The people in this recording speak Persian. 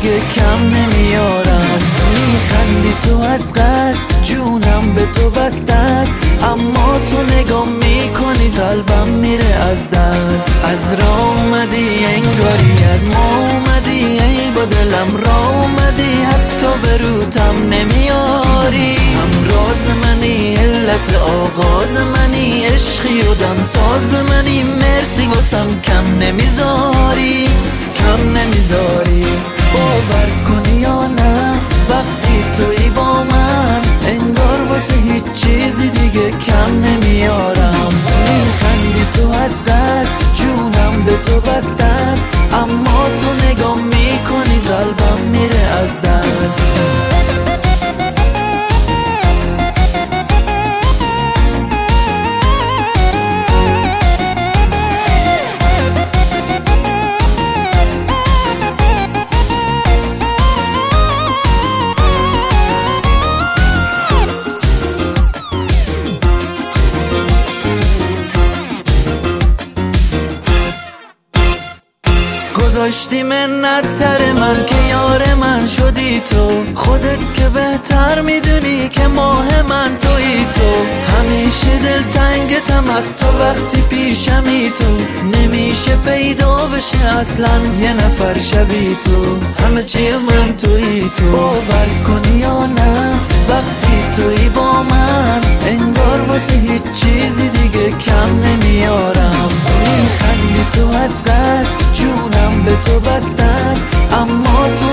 دیگه کم نمیارم. میخندی تو از قصد، جونم به تو بسته است، اما تو نگاه میکنی قلبم میره از دست. از راه اومدی انگاری از ما اومدی، ای با دلم راه اومدی، حتی به روتم نمیاری. همراز منی، علت آغاز منی، عشقی و دمساز منی، مرسی واسم کم نمیذاری، کم نمیذاری. باور کنی یا نه وقتی توی با من، انگار واسه هیچ چیزی دیگه کم نمیارم. میخندی تو از دست، جونم به تو بسته است، اما تو نگاه میکنی قلبم میره از دست. گذاشتی منت سر من که یار من شدی تو، خودت که بهتر میدونی که ماه من تویی تو. همیشه دلتنگتم حتی وقتی پیشمی تو، نمیشه پیدا بشه اصلا یه نفر شبیه تو. همه چی من تویی تو. باور کنی یا نه وقتی تویی با من، انگار واسه هیچ چیزی دیگه کم نمیارم. میخندی تو از قصد، جونم به تو بسته است، اما تو